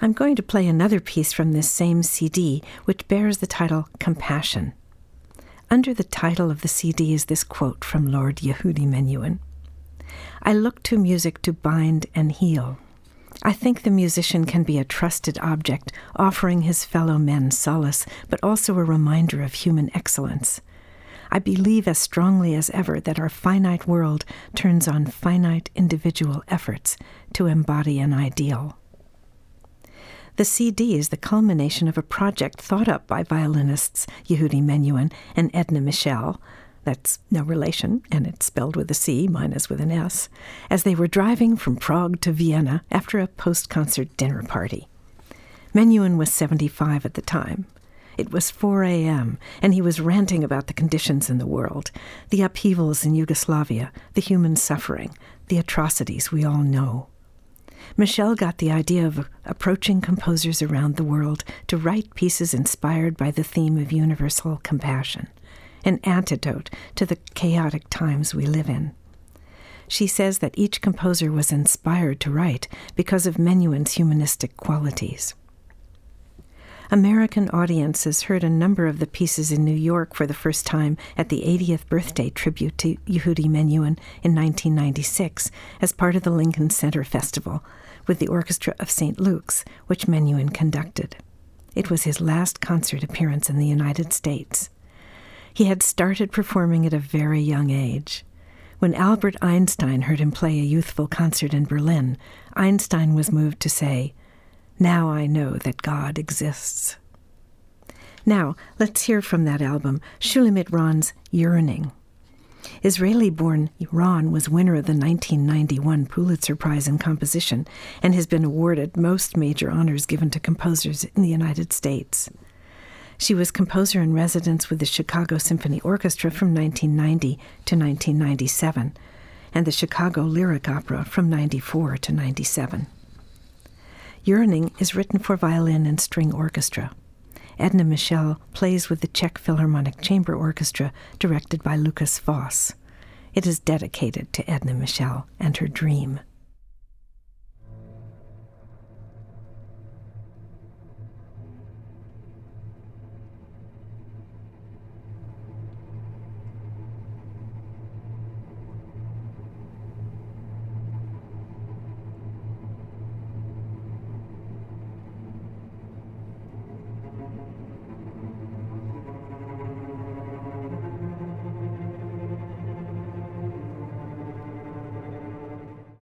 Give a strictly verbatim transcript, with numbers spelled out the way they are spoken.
I'm going to play another piece from this same C D, which bears the title Compassion. Under the title of the C D is this quote from Lord Yehudi Menuhin. I look to music to bind and heal. I think the musician can be a trusted object, offering his fellow men solace, but also a reminder of human excellence. I believe as strongly as ever that our finite world turns on finite individual efforts to embody an ideal. The C D is the culmination of a project thought up by violinists Yehudi Menuhin and Edna Michel, that's no relation, and it's spelled with a C, mine is with an S, as they were driving from Prague to Vienna after a post-concert dinner party. Menuhin was seventy-five at the time. It was four a.m., and he was ranting about the conditions in the world, the upheavals in Yugoslavia, the human suffering, the atrocities we all know. Michel got the idea of approaching composers around the world to write pieces inspired by the theme of universal compassion, an antidote to the chaotic times we live in. She says that each composer was inspired to write because of Menuhin's humanistic qualities. American audiences heard a number of the pieces in New York for the first time at the eightieth birthday tribute to Yehudi Menuhin in nineteen ninety-six as part of the Lincoln Center Festival with the Orchestra of Saint Luke's, which Menuhin conducted. It was his last concert appearance in the United States. He had started performing at a very young age. When Albert Einstein heard him play a youthful concert in Berlin, Einstein was moved to say, "Now I know that God exists." Now, let's hear from that album, Shulamit Ron's Yearning. Israeli-born Ron was winner of the nineteen ninety-one Pulitzer Prize in Composition and has been awarded most major honors given to composers in the United States. She was composer in residence with the Chicago Symphony Orchestra from nineteen ninety to nineteen ninety-seven, and the Chicago Lyric Opera from ninety-four to ninety-seven. Yearning is written for violin and string orchestra. Edna Michel plays with the Czech Philharmonic Chamber Orchestra, directed by Lukas Foss. It is dedicated to Edna Michel and her dream.